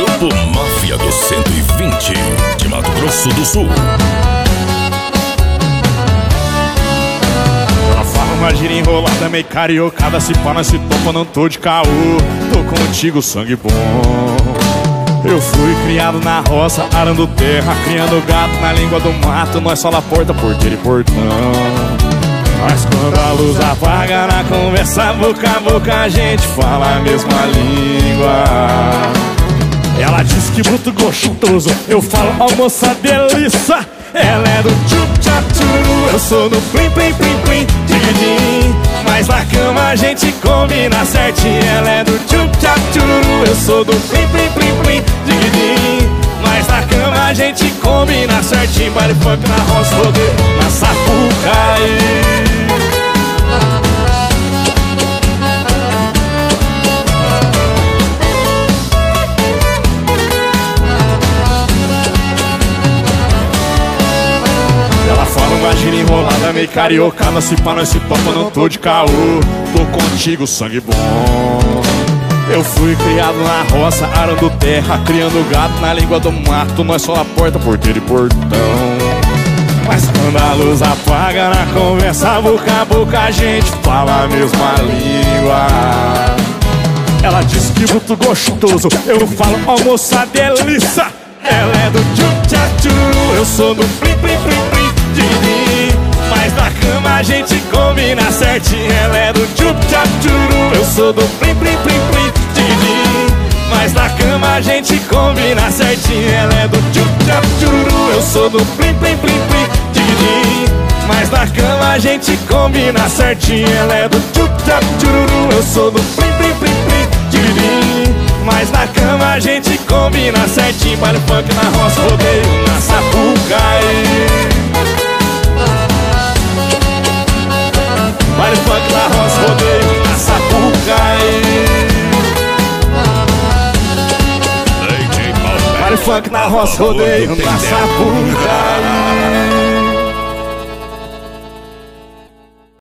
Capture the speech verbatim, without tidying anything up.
Grupo Máfia do cento e vinte, de Mato Grosso do Sul. Ela fala uma gira enrolada, meio cariocada. Se pá, nós se topa, não tô de caô. Tô contigo, sangue bom. Eu fui criado na roça, arando terra, criando gato na língua do mato. Nós só na porta, porteiro e portão. Mas quando a luz apaga na conversa, boca a boca a gente fala a mesma língua. Ela diz que bruto gostoso, eu falo, ó moça delícia. Ela é do tchup tchap tchuru, eu sou do plim plim plim plim digidim. Mas na cama a gente combina certinho. Ela é do tchup tchap tchuru, eu sou do plim plim plim plim digidim. Mas na cama a gente combina certinho. Baile funk na roça, rodeio na Sapucaí. Uma gira enrolada, meio cariocada. Se pá, nós se topa, não tô de caô. Tô contigo, sangue bom. Eu fui criado na roça, arando terra, criando gato na língua do mato. Nós só na porta, porteiro e portão. Mas quando a luz apaga na conversa, boca a boca a gente fala a mesma língua. Ela diz que bruto gostoso, eu falo, ó moça delícia. Ela é do tchup tchap tchuru, eu sou do plim plim plim plim digidim. Mas na cama a gente combina certinho. Ela é do tchup tchap tchuru, eu sou do plim plim plim plim digidim. Mas na cama a gente combina certinho. Ela é do tchup tchap tchuru, eu sou do plim plim plim plim digidim. Mas na cama a gente combina certinho. Ela é do tchup tchap tchuru, eu sou do plim plim plim plim digidim. Mas na cama a gente combina certinho. Baile funk na roça, rodeio na Sapucaí. Baile funk na roça, rodeio na Sapucaí. Baile funk na roça, rodeio na Sapucaí.